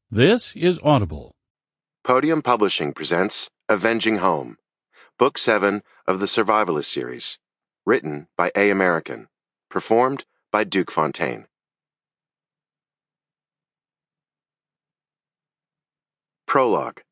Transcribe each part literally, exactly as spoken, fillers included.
This is Audible. Podium Publishing presents Avenging Home, Book seven of the Survivalist series, written by A. American, performed by Duke Fontaine. Prologue.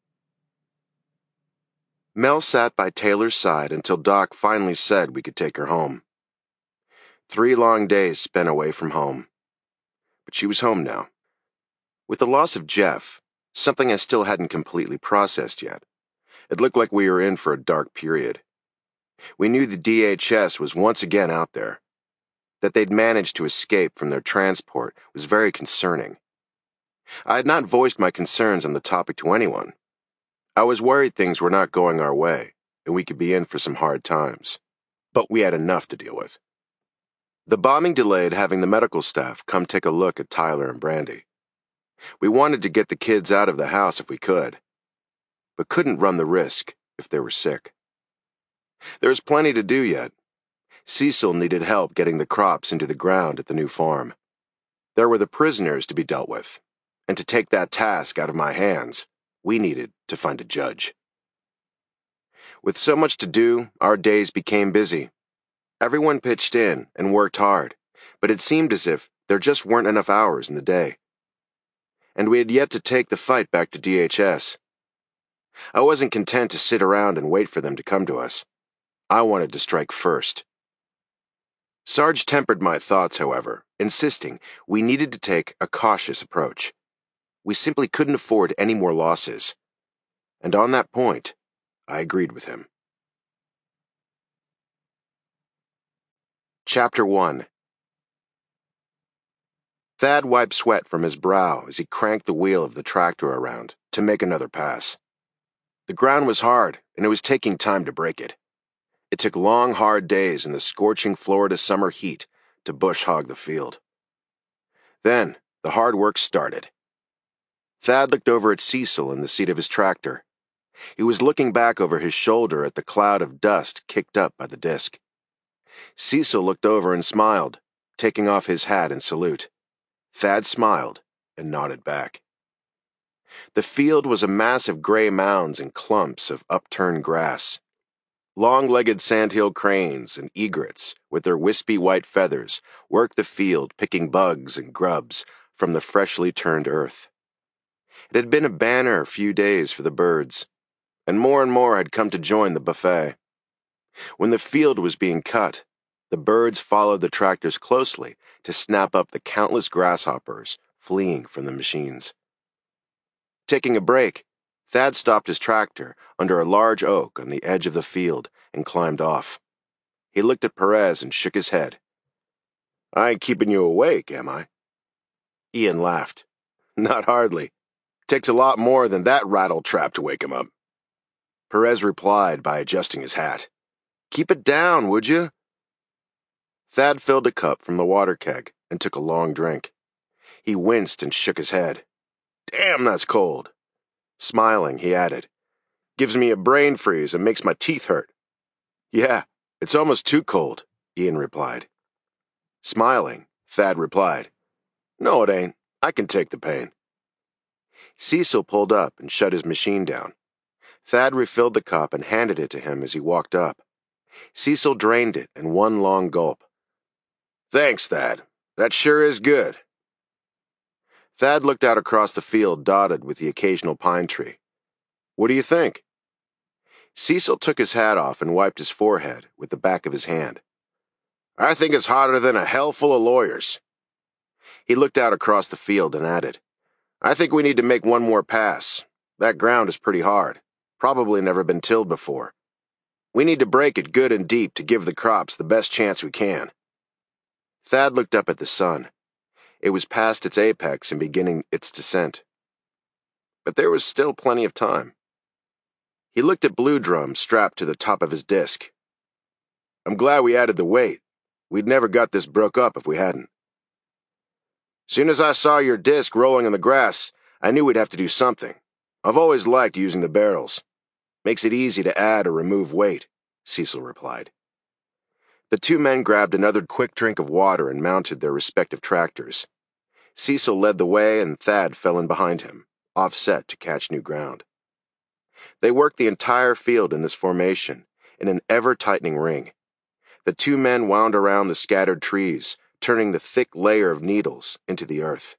Mel sat by Taylor's side until Doc finally said we could take her home. Three long days spent away from home. But she was home now. With the loss of Jeff, something I still hadn't completely processed yet, it looked like we were in for a dark period. We knew the D H S was once again out there. That they'd managed to escape from their transport was very concerning. I had not voiced my concerns on the topic to anyone. I was worried things were not going our way, and we could be in for some hard times. But we had enough to deal with. The bombing delayed having the medical staff come take a look at Tyler and Brandy. We wanted to get the kids out of the house if we could, but couldn't run the risk if they were sick. There was plenty to do yet. Cecil needed help getting the crops into the ground at the new farm. There were the prisoners to be dealt with, and to take that task out of my hands, we needed to find a judge. With so much to do, our days became busy. Everyone pitched in and worked hard, but it seemed as if there just weren't enough hours in the day. And we had yet to take the fight back to D H S. I wasn't content to sit around and wait for them to come to us. I wanted to strike first. Sarge tempered my thoughts, however, insisting we needed to take a cautious approach. We simply couldn't afford any more losses. And on that point, I agreed with him. Chapter one. Thad wiped sweat from his brow as he cranked the wheel of the tractor around to make another pass. The ground was hard, and it was taking time to break it. It took long, hard days in the scorching Florida summer heat to bush hog the field. Then, the hard work started. Thad looked over at Cecil in the seat of his tractor. He was looking back over his shoulder at the cloud of dust kicked up by the disc. Cecil looked over and smiled, taking off his hat in salute. Thad smiled and nodded back. The field was a mass of gray mounds and clumps of upturned grass. Long-legged sandhill cranes and egrets, with their wispy white feathers, worked the field picking bugs and grubs from the freshly turned earth. It had been a banner few days for the birds, and more and more had come to join the buffet. When the field was being cut, the birds followed the tractors closely to snap up the countless grasshoppers fleeing from the machines. Taking a break, Thad stopped his tractor under a large oak on the edge of the field and climbed off. He looked at Perez and shook his head. "I ain't keeping you awake, am I?" Ian laughed. "Not hardly. Takes a lot more than that rattle trap to wake him up." Perez replied by adjusting his hat. "Keep it down, would you?" Thad filled a cup from the water keg and took a long drink. He winced and shook his head. "Damn, that's cold." Smiling, he added, "Gives me a brain freeze and makes my teeth hurt." "Yeah, it's almost too cold," Ian replied. Smiling, Thad replied, "No, it ain't. I can take the pain." Cecil pulled up and shut his machine down. Thad refilled the cup and handed it to him as he walked up. Cecil drained it in one long gulp. "Thanks, Thad. That sure is good." Thad looked out across the field dotted with the occasional pine tree. "What do you think?" Cecil took his hat off and wiped his forehead with the back of his hand. "I think it's hotter than a hell full of lawyers." He looked out across the field and added, "I think we need to make one more pass. That ground is pretty hard. Probably never been tilled before. We need to break it good and deep to give the crops the best chance we can." Thad looked up at the sun. It was past its apex and beginning its descent. But there was still plenty of time. He looked at Blue Drum strapped to the top of his disc. "I'm glad we added the weight. We'd never got this broke up if we hadn't." "Soon as I saw your disc rolling in the grass, I knew we'd have to do something. I've always liked using the barrels. Makes it easy to add or remove weight," Cecil replied. The two men grabbed another quick drink of water and mounted their respective tractors. Cecil led the way and Thad fell in behind him, offset to catch new ground. They worked the entire field in this formation, in an ever-tightening ring. The two men wound around the scattered trees, turning the thick layer of needles into the earth.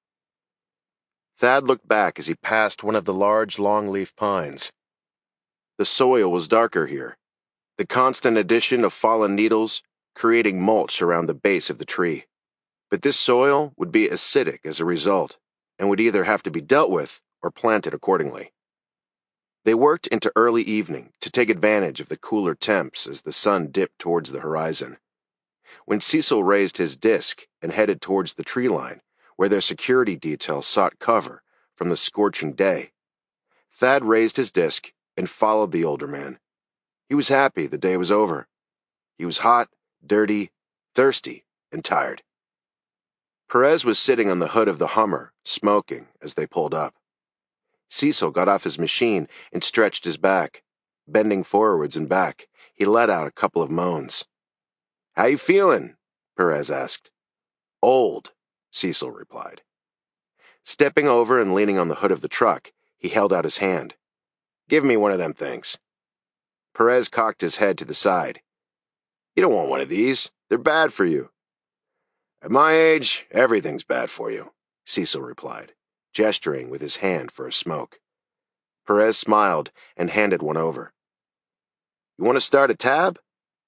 Thad looked back as he passed one of the large long-leaf pines. The soil was darker here, the constant addition of fallen needles creating mulch around the base of the tree. But this soil would be acidic as a result, and would either have to be dealt with or planted accordingly. They worked into early evening to take advantage of the cooler temps as the sun dipped towards the horizon. When Cecil raised his disc and headed towards the tree line, where their security detail sought cover from the scorching day, Thad raised his disc and followed the older man. He was happy the day was over. He was hot, dirty, thirsty, and tired. Perez was sitting on the hood of the Hummer, smoking as they pulled up. Cecil got off his machine and stretched his back. Bending forwards and back, he let out a couple of moans. "How you feeling?" Perez asked. "Old," Cecil replied. Stepping over and leaning on the hood of the truck, he held out his hand. "Give me one of them things." Perez cocked his head to the side. "You don't want one of these. They're bad for you." "At my age, everything's bad for you," Cecil replied, gesturing with his hand for a smoke. Perez smiled and handed one over. "You want to start a tab?"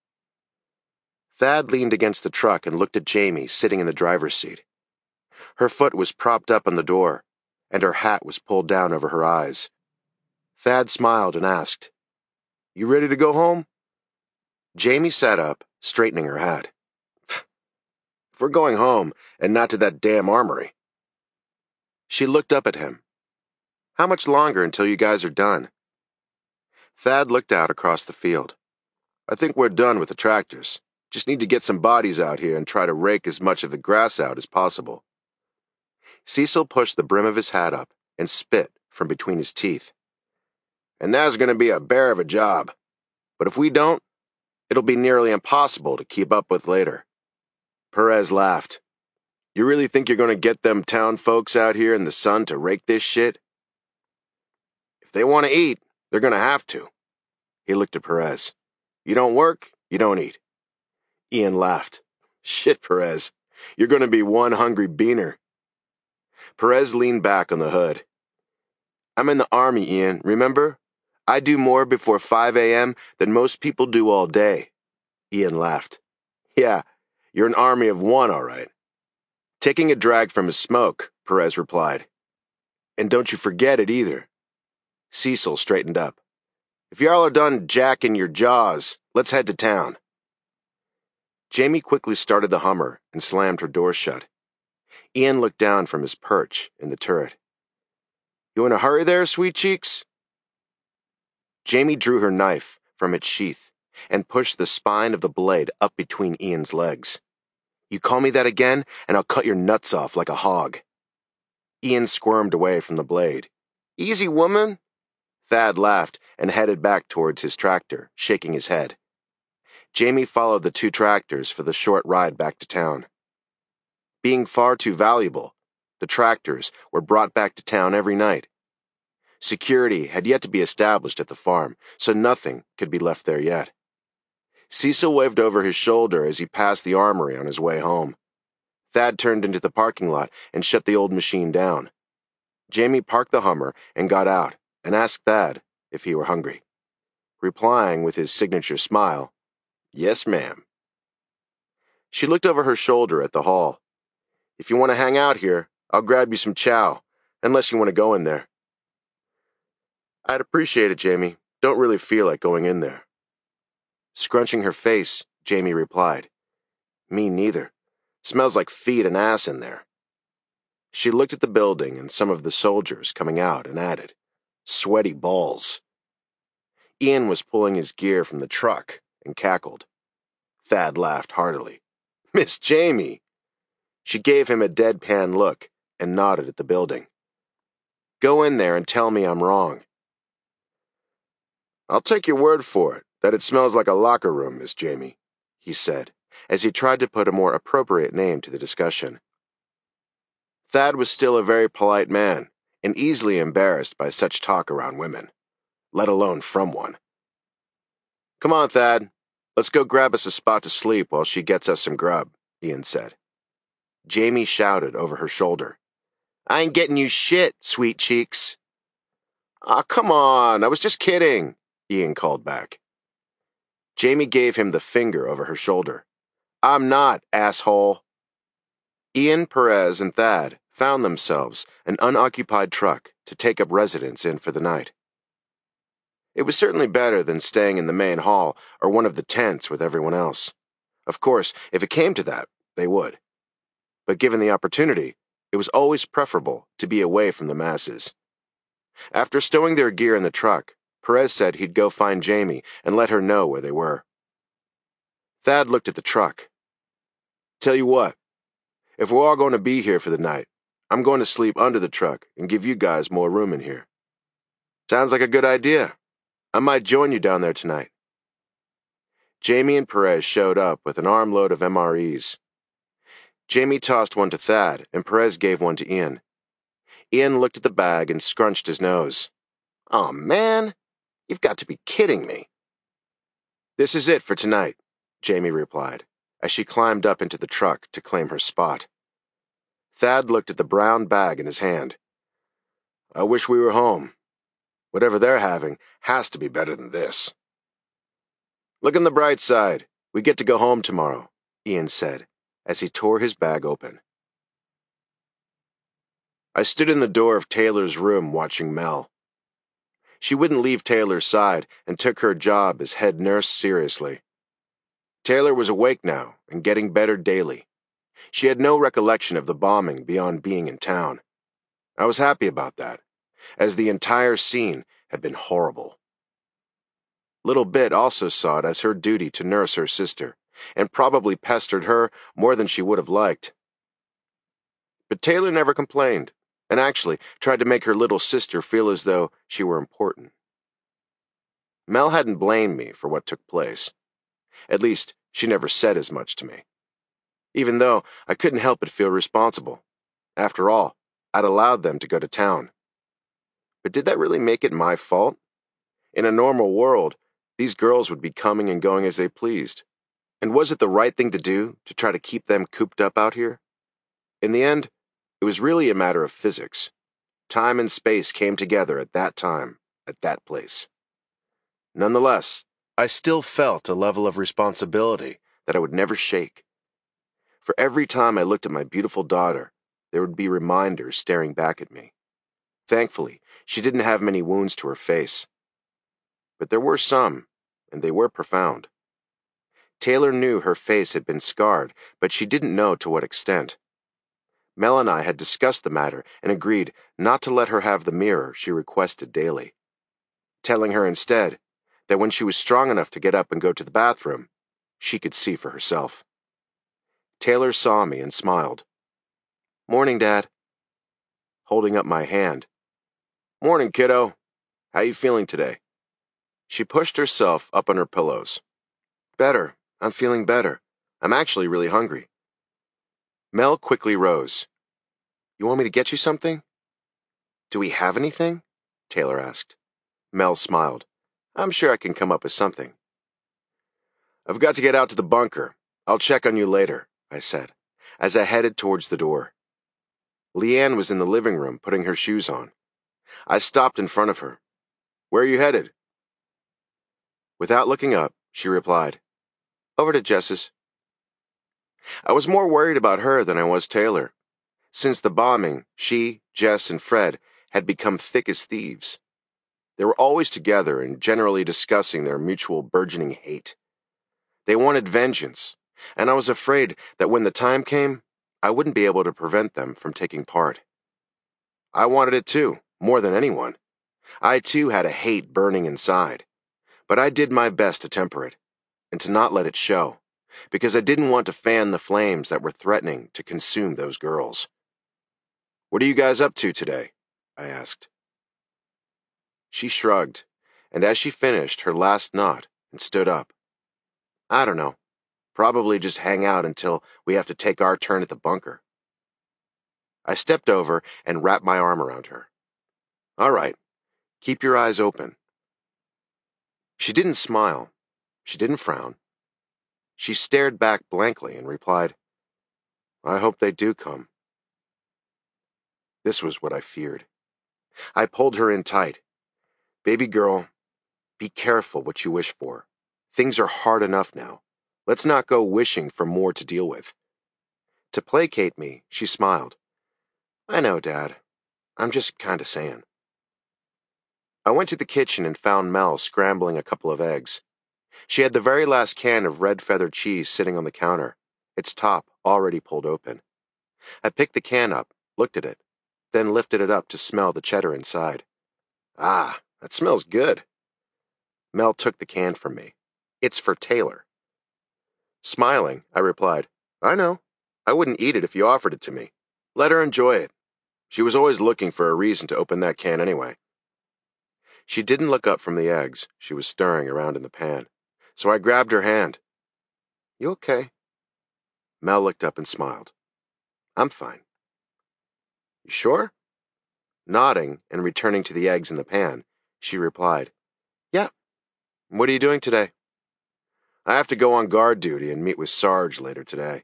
Thad leaned against the truck and looked at Jamie sitting in the driver's seat. Her foot was propped up on the door, and her hat was pulled down over her eyes. Thad smiled and asked, "You ready to go home?" Jamie sat up, straightening her hat. "If we're going home and not to that damn armory." She looked up at him. "How much longer until you guys are done?" Thad looked out across the field. "I think we're done with the tractors. Just need to get some bodies out here and try to rake as much of the grass out as possible." Cecil pushed the brim of his hat up and spit from between his teeth. "And that's going to be a bear of a job. But if we don't, it'll be nearly impossible to keep up with later." Perez laughed. "You really think you're going to get them town folks out here in the sun to rake this shit?" "If they want to eat, they're going to have to." He looked at Perez. "You don't work, you don't eat." Ian laughed. "Shit, Perez. You're going to be one hungry beaner." Perez leaned back on the hood. "I'm in the Army, Ian, remember? I do more before five a.m. than most people do all day." Ian laughed. "Yeah, you're an army of one, all right." Taking a drag from his smoke, Perez replied. "And don't you forget it either." Cecil straightened up. "If y'all are done jacking your jaws, let's head to town." Jamie quickly started the Hummer and slammed her door shut. Ian looked down from his perch in the turret. "You in a hurry there, sweet cheeks?" Jamie drew her knife from its sheath and pushed the spine of the blade up between Ian's legs. "You call me that again, and I'll cut your nuts off like a hog." Ian squirmed away from the blade. "Easy, woman." Thad laughed and headed back towards his tractor, shaking his head. Jamie followed the two tractors for the short ride back to town. Being far too valuable, the tractors were brought back to town every night. Security had yet to be established at the farm, so nothing could be left there yet. Cecil waved over his shoulder as he passed the armory on his way home. Thad turned into the parking lot and shut the old machine down. Jamie parked the Hummer and got out and asked Thad if he were hungry. Replying with his signature smile, "Yes, ma'am." She looked over her shoulder at the hall. "If you want to hang out here, I'll grab you some chow, unless you want to go in there." "I'd appreciate it, Jamie. Don't really feel like going in there." Scrunching her face, Jamie replied, "Me neither. Smells like feet and ass in there." She looked at the building and some of the soldiers coming out and added, "Sweaty balls." Ian was pulling his gear from the truck and cackled. Thad laughed heartily. "Miss Jamie!" She gave him a deadpan look and nodded at the building. "Go in there and tell me I'm wrong." "I'll take your word for it that it smells like a locker room, Miss Jamie," he said, as he tried to put a more appropriate name to the discussion. Thad was still a very polite man and easily embarrassed by such talk around women, let alone from one. "Come on, Thad. Let's go grab us a spot to sleep while she gets us some grub," Ian said. Jamie shouted over her shoulder, "I ain't getting you shit, sweet cheeks." "Aw, come on, I was just kidding," Ian called back. Jamie gave him the finger over her shoulder. "I'm not, asshole." Ian, Perez, and Thad found themselves an unoccupied truck to take up residence in for the night. It was certainly better than staying in the main hall or one of the tents with everyone else. Of course, if it came to that, they would. But given the opportunity, it was always preferable to be away from the masses. After stowing their gear in the truck, Perez said he'd go find Jamie and let her know where they were. Thad looked at the truck. "Tell you what, if we're all going to be here for the night, I'm going to sleep under the truck and give you guys more room in here." "Sounds like a good idea. I might join you down there tonight." Jamie and Perez showed up with an armload of M R Es. Jamie tossed one to Thad, and Perez gave one to Ian. Ian looked at the bag and scrunched his nose. "Aw, man, you've got to be kidding me." "This is it for tonight," Jamie replied, as she climbed up into the truck to claim her spot. Thad looked at the brown bag in his hand. "I wish we were home. Whatever they're having has to be better than this." "Look on the bright side. We get to go home tomorrow," Ian said, as he tore his bag open. I stood in the door of Taylor's room watching Mel. She wouldn't leave Taylor's side and took her job as head nurse seriously. Taylor was awake now and getting better daily. She had no recollection of the bombing beyond being in town. I was happy about that, as the entire scene had been horrible. Little Bit also saw it as her duty to nurse her sister, and probably pestered her more than she would have liked. But Taylor never complained, and actually tried to make her little sister feel as though she were important. Mel hadn't blamed me for what took place. At least, she never said as much to me. Even though I couldn't help but feel responsible. After all, I'd allowed them to go to town. But did that really make it my fault? In a normal world, these girls would be coming and going as they pleased. And was it the right thing to do to try to keep them cooped up out here? In the end, it was really a matter of physics. Time and space came together at that time, at that place. Nonetheless, I still felt a level of responsibility that I would never shake. For every time I looked at my beautiful daughter, there would be reminders staring back at me. Thankfully, she didn't have many wounds to her face. But there were some, and they were profound. Taylor knew her face had been scarred, but she didn't know to what extent. Mel and I had discussed the matter and agreed not to let her have the mirror she requested daily, telling her instead that when she was strong enough to get up and go to the bathroom, she could see for herself. Taylor saw me and smiled. "Morning, Dad." Holding up my hand. "Morning, kiddo. How you feeling today?" She pushed herself up on her pillows. "Better. I'm feeling better. I'm actually really hungry." Mel quickly rose. "You want me to get you something?" "Do we have anything?" Taylor asked. Mel smiled. "I'm sure I can come up with something." "I've got to get out to the bunker. I'll check on you later," I said, as I headed towards the door. Leanne was in the living room putting her shoes on. I stopped in front of her. "Where are you headed?" Without looking up, she replied, "Over to Jess's." I was more worried about her than I was Taylor. Since the bombing, she, Jess, and Fred had become thick as thieves. They were always together and generally discussing their mutual burgeoning hate. They wanted vengeance, and I was afraid that when the time came, I wouldn't be able to prevent them from taking part. I wanted it too, more than anyone. I too had a hate burning inside, but I did my best to temper it, and to not let it show, because I didn't want to fan the flames that were threatening to consume those girls. "What are you guys up to today?" I asked. She shrugged, and as she finished her last knot and stood up, "I don't know. Probably just hang out until we have to take our turn at the bunker." I stepped over and wrapped my arm around her. All right, keep your eyes open. She didn't smile. She didn't frown. She stared back blankly and replied, I hope they do come. This was what I feared. I pulled her in tight. Baby girl, be careful what you wish for. Things are hard enough now. Let's not go wishing for more to deal with. To placate me, she smiled. I know, Dad. I'm just kinda saying. I went to the kitchen and found Mel scrambling a couple of eggs. She had the very last can of red feather cheese sitting on the counter, its top already pulled open. I picked the can up, looked at it, then lifted it up to smell the cheddar inside. Ah, that smells good. Mel took the can from me. It's for Taylor. Smiling, I replied, I know. I wouldn't eat it if you offered it to me. Let her enjoy it. She was always looking for a reason to open that can anyway. She didn't look up from the eggs she was stirring around in the pan, so I grabbed her hand. You okay? Mel looked up and smiled. I'm fine. You sure? Nodding and returning to the eggs in the pan, she replied, Yeah. What are you doing today? I have to go on guard duty and meet with Sarge later today.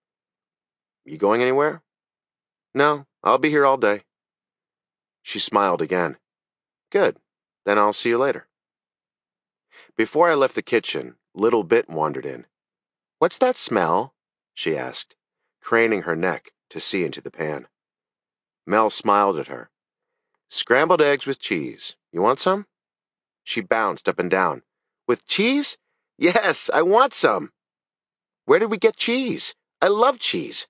You going anywhere? No, I'll be here all day. She smiled again. Good. Then I'll see you later. Before I left the kitchen, Little Bit wandered in. What's that smell? She asked, craning her neck to see into the pan. Mel smiled at her. Scrambled eggs with cheese. You want some? She bounced up and down. With cheese? Yes, I want some. Where did we get cheese? I love cheese.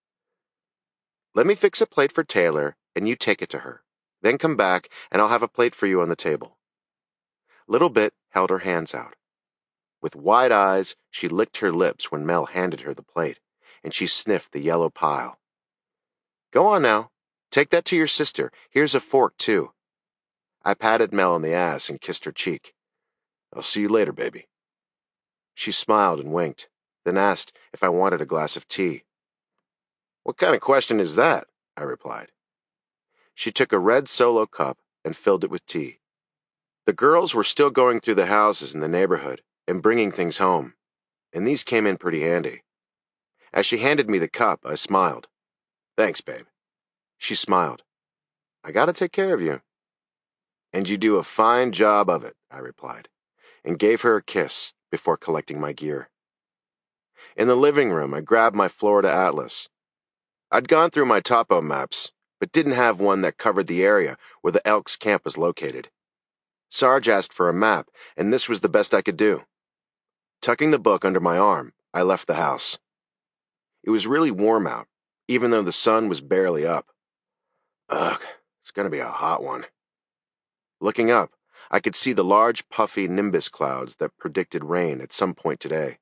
Let me fix a plate for Taylor, and you take it to her. Then come back, and I'll have a plate for you on the table. Little Bit held her hands out. With wide eyes, she licked her lips when Mel handed her the plate, and she sniffed the yellow pile. Go on now. Take that to your sister. Here's a fork, too. I patted Mel on the ass and kissed her cheek. I'll see you later, baby. She smiled and winked, then asked if I wanted a glass of tea. What kind of question is that? I replied. She took a red Solo cup and filled it with tea. The girls were still going through the houses in the neighborhood and bringing things home, and these came in pretty handy. As she handed me the cup, I smiled. Thanks, babe. She smiled. I gotta take care of you. And you do a fine job of it, I replied, and gave her a kiss before collecting my gear. In the living room, I grabbed my Florida atlas. I'd gone through my topo maps, but didn't have one that covered the area where the Elks camp was located. Sarge asked for a map, and this was the best I could do. Tucking the book under my arm, I left the house. It was really warm out, even though the sun was barely up. Ugh, it's gonna be a hot one. Looking up, I could see the large, puffy nimbus clouds that predicted rain at some point today.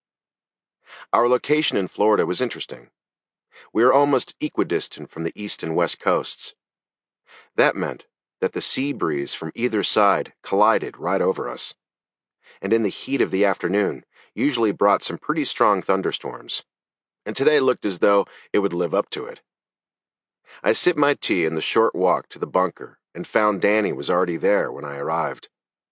Our location in Florida was interesting. We were almost equidistant from the east and west coasts. That meant that the sea breeze from either side collided right over us, and in the heat of the afternoon usually brought some pretty strong thunderstorms, and today looked as though it would live up to it. I sipped my tea in the short walk to the bunker and found Danny was already there when I arrived.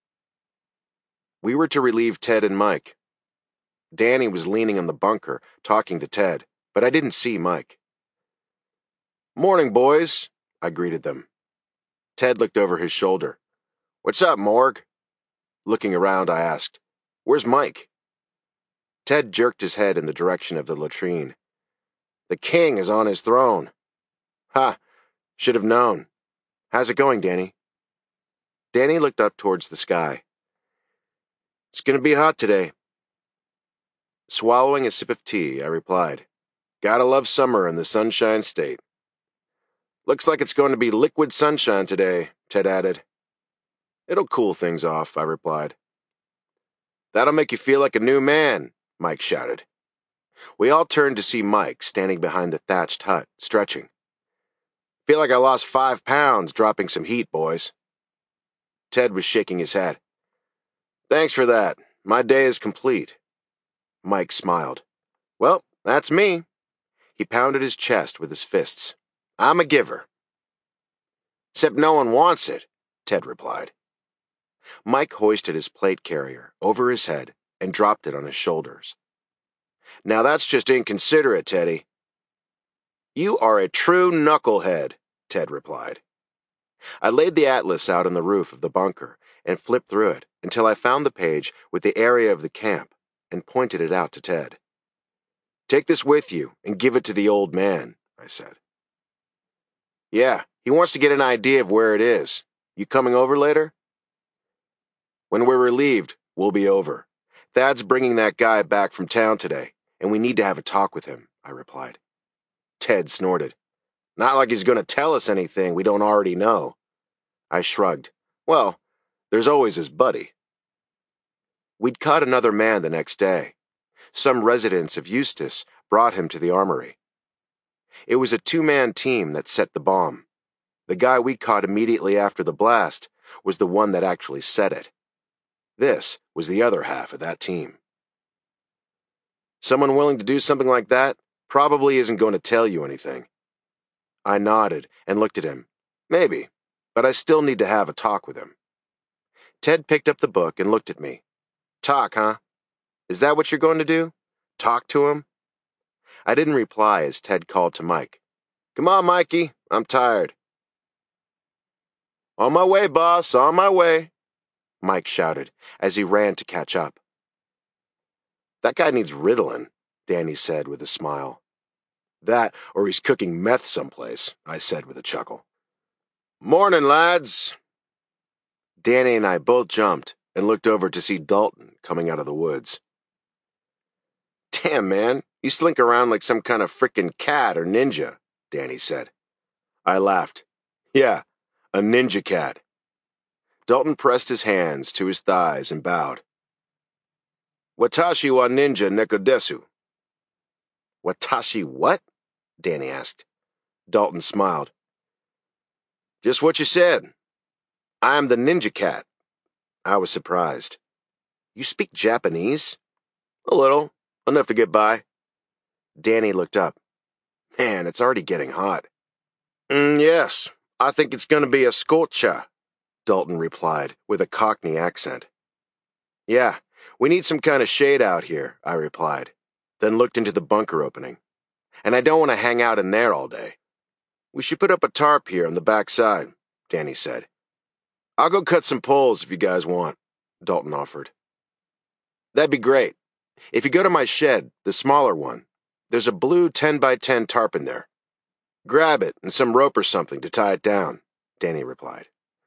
We were to relieve Ted and Mike. Danny was leaning on the bunker talking to Ted, but I didn't see Mike. Morning, boys, I greeted them. Ted looked over his shoulder. What's up, Morg? Looking around, I asked, Where's Mike? Ted jerked his head in the direction of the latrine. The king is on his throne. Ha! Should have known. How's it going, Danny? Danny looked up towards the sky. It's gonna be hot today. Swallowing a sip of tea, I replied, Gotta love summer in the Sunshine State. Looks like it's going to be liquid sunshine today, Ted added. It'll cool things off, I replied. That'll make you feel like a new man, Mike shouted. We all turned to see Mike standing behind the thatched hut, stretching. Feel like I lost five pounds dropping some heat, boys. Ted was shaking his head. Thanks for that. My day is complete. Mike smiled. Well, that's me. He pounded his chest with his fists. I'm a giver. Except no one wants it, Ted replied. Mike hoisted his plate carrier over his head and dropped it on his shoulders. Now that's just inconsiderate, Teddy. You are a true knucklehead, Ted replied. I laid the atlas out on the roof of the bunker and flipped through it until I found the page with the area of the camp and pointed it out to Ted. Take this with you and give it to the old man, I said. Yeah, he wants to get an idea of where it is. You coming over later? When we're relieved, we'll be over. Thad's bringing that guy back from town today, and we need to have a talk with him, I replied. Ted snorted. Not like he's going to tell us anything we don't already know. I shrugged. Well, there's always his buddy. We'd caught another man the next day. Some residents of Eustis brought him to the armory. It was a two-man team that set the bomb. The guy we caught immediately after the blast was the one that actually set it. This was the other half of that team. Someone willing to do something like that probably isn't going to tell you anything. I nodded and looked at him. Maybe, but I still need to have a talk with him. Ted picked up the book and looked at me. Talk, huh? Is that what you're going to do? Talk to him? I didn't reply as Ted called to Mike. Come on, Mikey, I'm tired. On my way, boss, on my way, Mike shouted as he ran to catch up. That guy needs Ritalin, Danny said with a smile. That, or he's cooking meth someplace, I said with a chuckle. Morning, lads. Danny and I both jumped and looked over to see Dalton coming out of the woods. Damn, man, you slink around like some kind of frickin' cat or ninja, Danny said. I laughed. Yeah, a ninja cat. Dalton pressed his hands to his thighs and bowed. Watashi wa ninja nekodesu. Watashi what? Danny asked. Dalton smiled. Just what you said. I am the ninja cat. I was surprised. You speak Japanese? A little. Enough to get by. Danny looked up. Man, it's already getting hot. Mm, yes, I think it's going to be a scorcher, Dalton replied with a Cockney accent. Yeah, we need some kind of shade out here, I replied, then looked into the bunker opening. And I don't want to hang out in there all day. We should put up a tarp here on the back side, Danny said. I'll go cut some poles if you guys want, Dalton offered. That'd be great. If you go to my shed, the smaller one, there's a blue ten by ten tarp in there. Grab it and some rope or something to tie it down, Danny replied.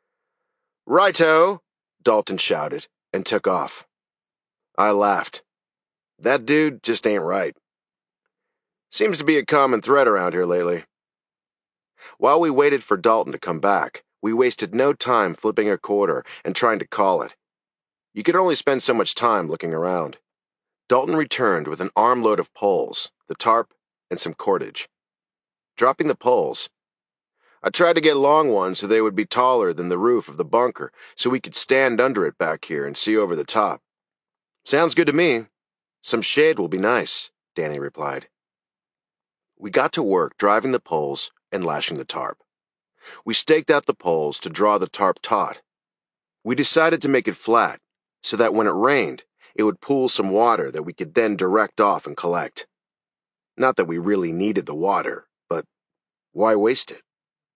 Righto, Dalton shouted and took off. I laughed. That dude just ain't right. Seems to be a common thread around here lately. While we waited for Dalton to come back, we wasted no time flipping a quarter and trying to call it. You could only spend so much time looking around. Dalton returned with an armload of poles, the tarp, and some cordage. Dropping the poles, I tried to get long ones so they would be taller than the roof of the bunker so we could stand under it back here and see over the top. Sounds good to me. Some shade will be nice, Danny replied. We got to work driving the poles and lashing the tarp. We staked out the poles to draw the tarp taut. We decided to make it flat so that when it rained, it would pool some water that we could then direct off and collect. Not that we really needed the water, but why waste it?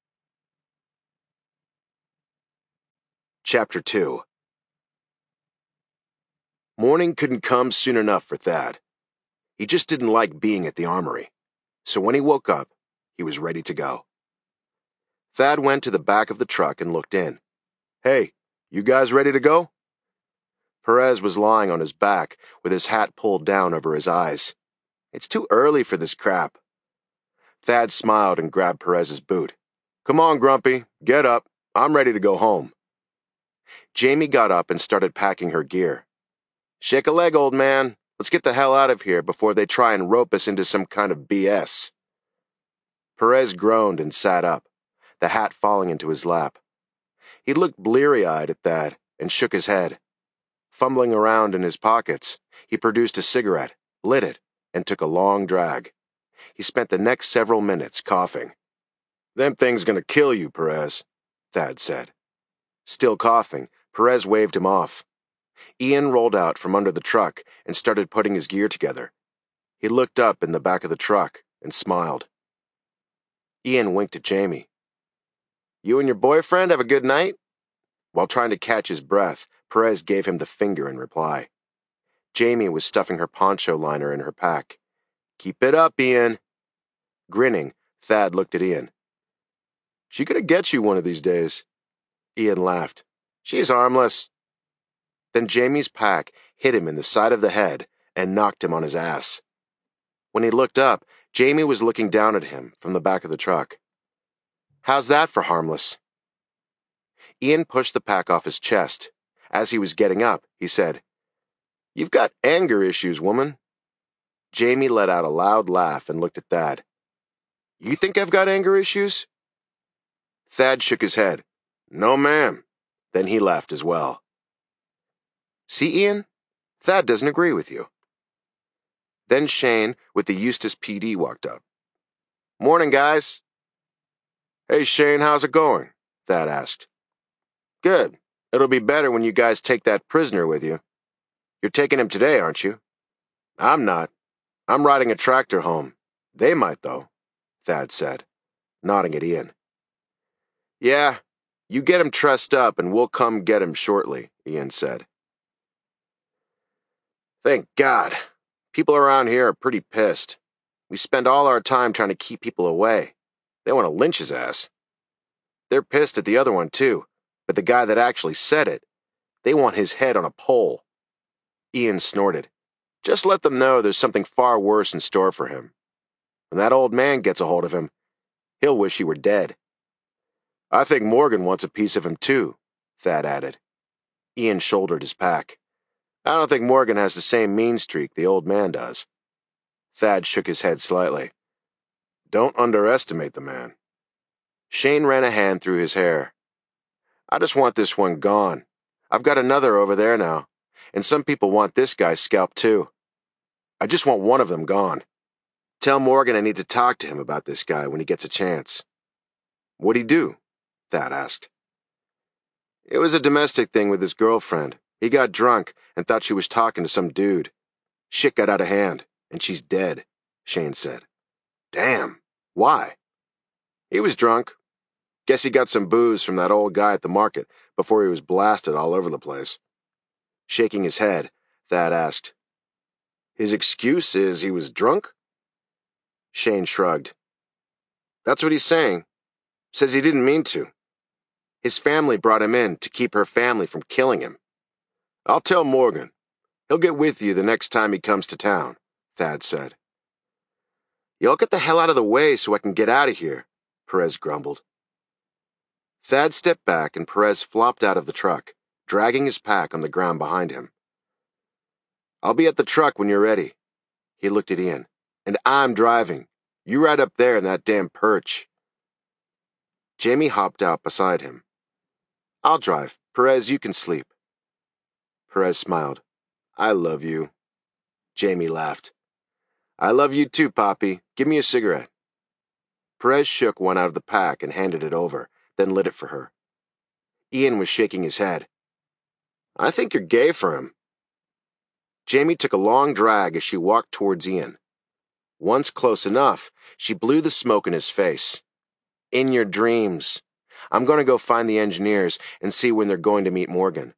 Chapter two. Morning couldn't come soon enough for Thad. He just didn't like being at the armory, so when he woke up, he was ready to go. Thad went to the back of the truck and looked in. Hey, you guys ready to go? Perez was lying on his back with his hat pulled down over his eyes. It's too early for this crap. Thad smiled and grabbed Perez's boot. Come on, Grumpy, get up. I'm ready to go home. Jamie got up and started packing her gear. Shake a leg, old man. Let's get the hell out of here before they try and rope us into some kind of B S. Perez groaned and sat up, the hat falling into his lap. He looked bleary-eyed at Thad and shook his head. Fumbling around in his pockets, he produced a cigarette, lit it, and took a long drag. He spent the next several minutes coughing. Them things gonna kill you, Perez, Thad said. Still coughing, Perez waved him off. Ian rolled out from under the truck and started putting his gear together. He looked up in the back of the truck and smiled. Ian winked at Jamie. You and your boyfriend have a good night? While trying to catch his breath, Perez gave him the finger in reply. Jamie was stuffing her poncho liner in her pack. Keep it up, Ian. Grinning, Thad looked at Ian. She gonna get you one of these days. Ian laughed. She's harmless. Then Jamie's pack hit him in the side of the head and knocked him on his ass. When he looked up, Jamie was looking down at him from the back of the truck. How's that for harmless? Ian pushed the pack off his chest. As he was getting up, he said, You've got anger issues, woman. Jamie let out a loud laugh and looked at Thad. You think I've got anger issues? Thad shook his head. No, ma'am. Then he laughed as well. See, Ian? Thad doesn't agree with you. Then Shane with the Eustis P D walked up. Morning, guys. Hey, Shane, how's it going? Thad asked. Good. It'll be better when you guys take that prisoner with you. You're taking him today, aren't you? I'm not. I'm riding a tractor home. They might, though, Thad said, nodding at Ian. Yeah, you get him trussed up and we'll come get him shortly, Ian said. Thank God. People around here are pretty pissed. We spend all our time trying to keep people away. They want to lynch his ass. They're pissed at the other one, too, but the guy that actually said it, they want his head on a pole. Ian snorted. Just let them know there's something far worse in store for him. When that old man gets a hold of him, he'll wish he were dead. I think Morgan wants a piece of him, too, Thad added. Ian shouldered his pack. I don't think Morgan has the same mean streak the old man does. Thad shook his head slightly. Don't underestimate the man. Shane ran a hand through his hair. I just want this one gone. I've got another over there now, and some people want this guy's scalp too. I just want one of them gone. Tell Morgan I need to talk to him about this guy when he gets a chance. What'd he do? Thad asked. It was a domestic thing with his girlfriend. He got drunk and thought she was talking to some dude. Shit got out of hand, and she's dead, Shane said. Damn. Why? He was drunk. Guess he got some booze from that old guy at the market before he was blasted all over the place. Shaking his head, Thad asked, His excuse is he was drunk? Shane shrugged. That's what he's saying. Says he didn't mean to. His family brought him in to keep her family from killing him. I'll tell Morgan. He'll get with you the next time he comes to town, Thad said. Y'all get the hell out of the way so I can get out of here, Perez grumbled. Thad stepped back and Perez flopped out of the truck, dragging his pack on the ground behind him. I'll be at the truck when you're ready. He looked at Ian. And I'm driving. You ride up there in that damn perch. Jamie hopped out beside him. I'll drive. Perez, you can sleep. Perez smiled. I love you. Jamie laughed. I love you too, Poppy. Give me a cigarette. Perez shook one out of the pack and handed it over, then lit it for her. Ian was shaking his head. I think you're gay for him. Jamie took a long drag as she walked towards Ian. Once close enough, she blew the smoke in his face. In your dreams. I'm going to go find the engineers and see when they're going to meet Morgan.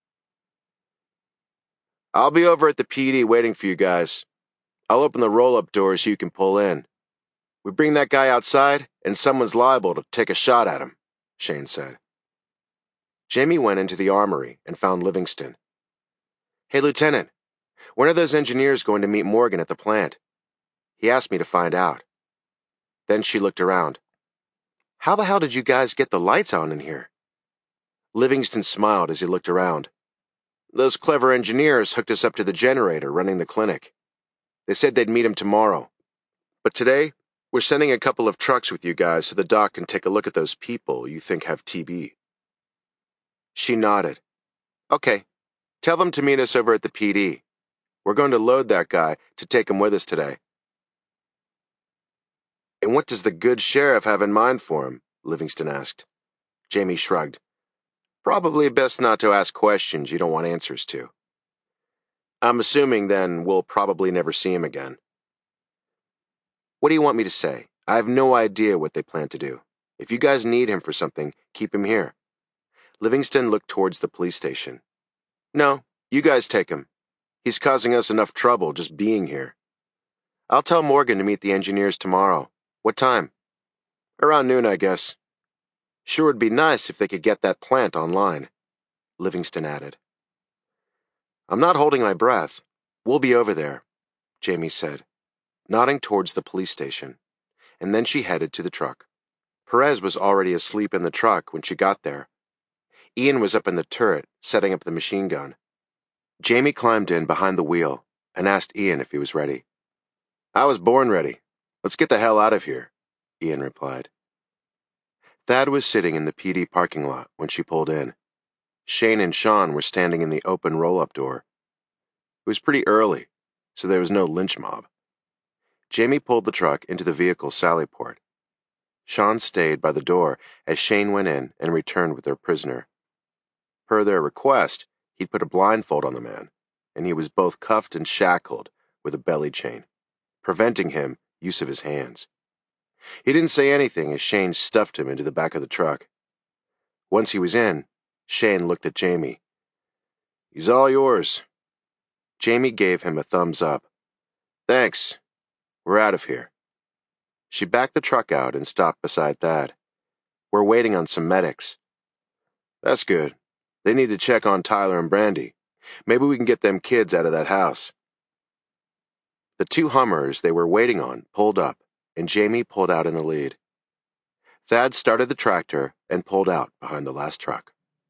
I'll be over at the P D waiting for you guys. I'll open the roll-up doors so you can pull in. We bring that guy outside, and someone's liable to take a shot at him, Shane said. Jamie went into the armory and found Livingston. Hey, Lieutenant, when are those engineers going to meet Morgan at the plant? He asked me to find out. Then she looked around. How the hell did you guys get the lights on in here? Livingston smiled as he looked around. Those clever engineers hooked us up to the generator running the clinic. They said they'd meet him tomorrow. But today, we're sending a couple of trucks with you guys so the doc can take a look at those people you think have T B. She nodded. Okay, tell them to meet us over at the P D. We're going to load that guy to take him with us today. And what does the good sheriff have in mind for him? Livingston asked. Jamie shrugged. Probably best not to ask questions you don't want answers to. I'm assuming, then, we'll probably never see him again. What do you want me to say? I have no idea what they plan to do. If you guys need him for something, keep him here. Livingston looked towards the police station. No, you guys take him. He's causing us enough trouble just being here. I'll tell Morgan to meet the engineers tomorrow. What time? Around noon, I guess. Sure would be nice if they could get that plant online, Livingston added. I'm not holding my breath. We'll be over there, Jamie said, nodding towards the police station, and then she headed to the truck. Perez was already asleep in the truck when she got there. Ian was up in the turret, setting up the machine gun. Jamie climbed in behind the wheel and asked Ian if he was ready. I was born ready. Let's get the hell out of here, Ian replied. Thad was sitting in the P D parking lot when she pulled in. Shane and Sean were standing in the open roll-up door. It was pretty early, so there was no lynch mob. Jamie pulled the truck into the vehicle's sally port. Sean stayed by the door as Shane went in and returned with their prisoner. Per their request, he'd put a blindfold on the man, and he was both cuffed and shackled with a belly chain, preventing him use of his hands. He didn't say anything as Shane stuffed him into the back of the truck. Once he was in, Shane looked at Jamie. He's all yours. Jamie gave him a thumbs up. Thanks. We're out of here. She backed the truck out and stopped beside Thad. We're waiting on some medics. That's good. They need to check on Tyler and Brandy. Maybe we can get them kids out of that house. The two Hummers they were waiting on pulled up, and Jamie pulled out in the lead. Thad started the tractor and pulled out behind the last truck.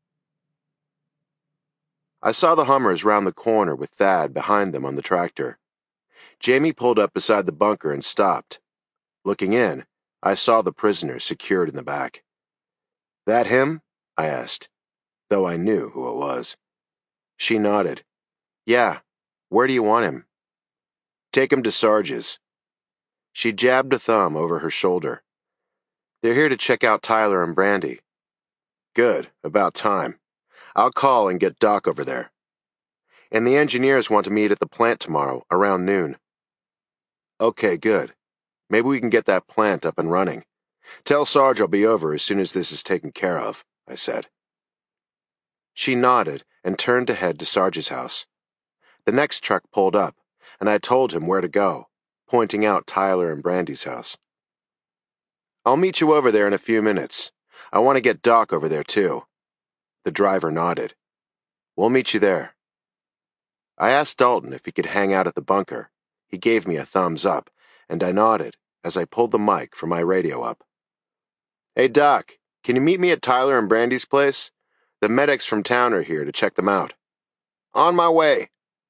I saw the Hummers round the corner with Thad behind them on the tractor. Jamie pulled up beside the bunker and stopped. Looking in, I saw the prisoner secured in the back. That him? I asked, though I knew who it was. She nodded. Yeah, where do you want him? Take him to Sarge's. She jabbed a thumb over her shoulder. They're here to check out Tyler and Brandy. Good, about time. I'll call and get Doc over there. And the engineers want to meet at the plant tomorrow, around noon. Okay, good. Maybe we can get that plant up and running. Tell Sarge I'll be over as soon as this is taken care of, I said. She nodded and turned to head to Sarge's house. The next truck pulled up, and I told him where to go, pointing out Tyler and Brandy's house. I'll meet you over there in a few minutes. I want to get Doc over there, too. The driver nodded. We'll meet you there. I asked Dalton if he could hang out at the bunker. He gave me a thumbs up, and I nodded as I pulled the mic from my radio up. Hey, Doc, can you meet me at Tyler and Brandy's place? The medics from town are here to check them out. On my way.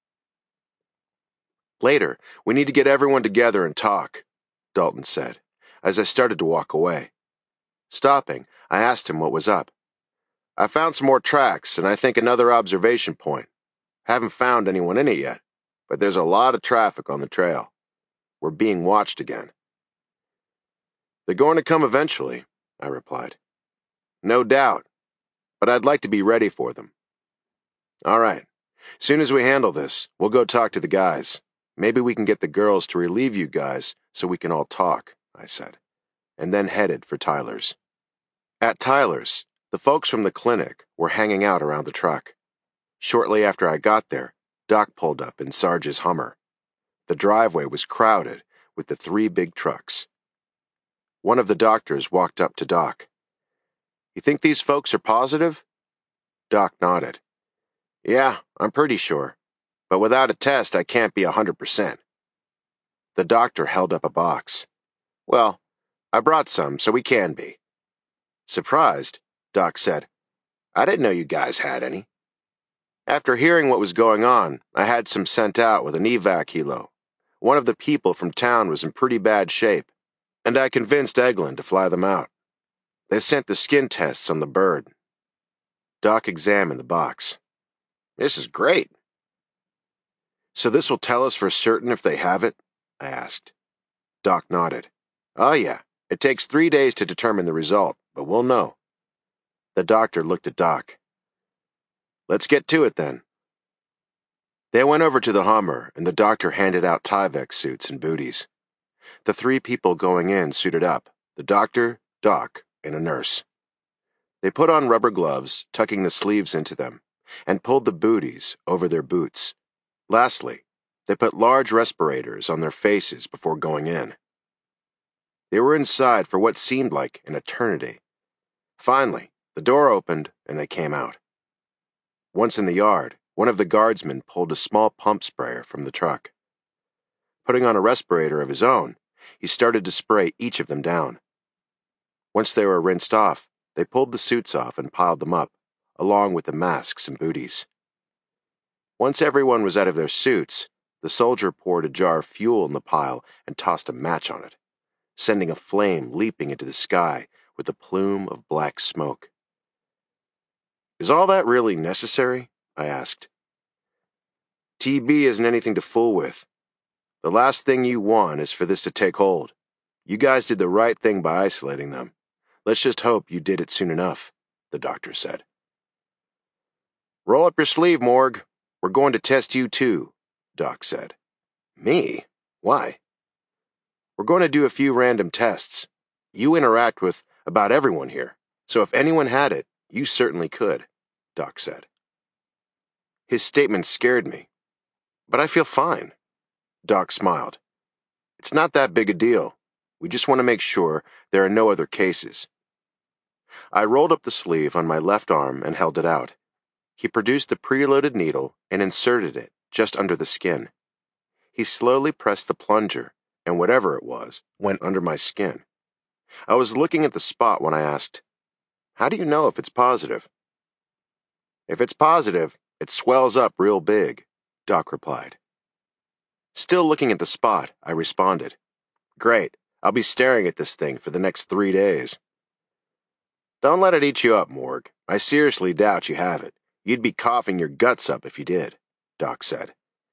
Later, we need to get everyone together and talk, Dalton said, as I started to walk away. Stopping, I asked him what was up. I found some more tracks, and I think another observation point. Haven't found anyone in it yet, but there's a lot of traffic on the trail. We're being watched again. They're going to come eventually, I replied. No doubt, but I'd like to be ready for them. All right. Soon as we handle this, we'll go talk to the guys. Maybe we can get the girls to relieve you guys so we can all talk, I said, and then headed for Tyler's. At Tyler's, the folks from the clinic were hanging out around the truck. Shortly after I got there, Doc pulled up in Sarge's Hummer. The driveway was crowded with the three big trucks. One of the doctors walked up to Doc. You think these folks are positive? Doc nodded. Yeah, I'm pretty sure. But without a test, I can't be a hundred percent. The doctor held up a box. Well, I brought some, so we can be. Surprised, Doc said, I didn't know you guys had any. After hearing what was going on, I had some sent out with an evac helo. One of the people from town was in pretty bad shape, and I convinced Eglin to fly them out. They sent the skin tests on the bird. Doc examined the box. This is great. So this will tell us for certain if they have it? I asked. Doc nodded. Oh, yeah. It takes three days to determine the result, but we'll know. The doctor looked at Doc. Let's get to it, then. They went over to the Hummer, and the doctor handed out Tyvek suits and booties. The three people going in suited up, the doctor, Doc, and a nurse. They put on rubber gloves, tucking the sleeves into them, and pulled the booties over their boots. Lastly, they put large respirators on their faces before going in. They were inside for what seemed like an eternity. Finally, the door opened and they came out. Once in the yard, one of the guardsmen pulled a small pump sprayer from the truck. Putting on a respirator of his own, he started to spray each of them down. Once they were rinsed off, they pulled the suits off and piled them up, along with the masks and booties. Once everyone was out of their suits, the soldier poured a jar of fuel in the pile and tossed a match on it, sending a flame leaping into the sky with a plume of black smoke. "Is all that really necessary?" I asked. T B isn't anything to fool with. The last thing you want is for this to take hold. You guys did the right thing by isolating them. Let's just hope you did it soon enough," the doctor said. "Roll up your sleeve, Morg. We're going to test you too," Doc said. "Me? Why?" "We're going to do a few random tests. You interact with about everyone here, so if anyone had it, you certainly could," Doc said. His statement scared me. "But I feel fine." Doc smiled. "It's not that big a deal. We just want to make sure there are no other cases." I rolled up the sleeve on my left arm and held it out. He produced the preloaded needle and inserted it just under the skin. He slowly pressed the plunger, and whatever it was went under my skin. I was looking at the spot when I asked, "How do you know if it's positive?" "If it's positive, it swells up real big," Doc replied. Still looking at the spot, I responded, "Great. I'll be staring at this thing for the next three days." "Don't let it eat you up, Morg. I seriously doubt you have it. You'd be coughing your guts up if you did," Doc said.